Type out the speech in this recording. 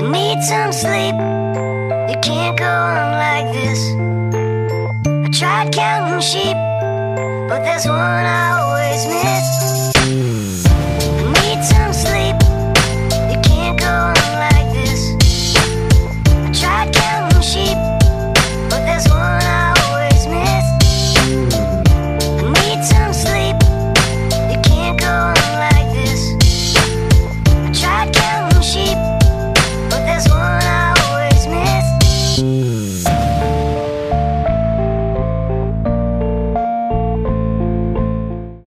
Need some sleep. It can't go on like this. I tried counting sheep, but there's one I always miss.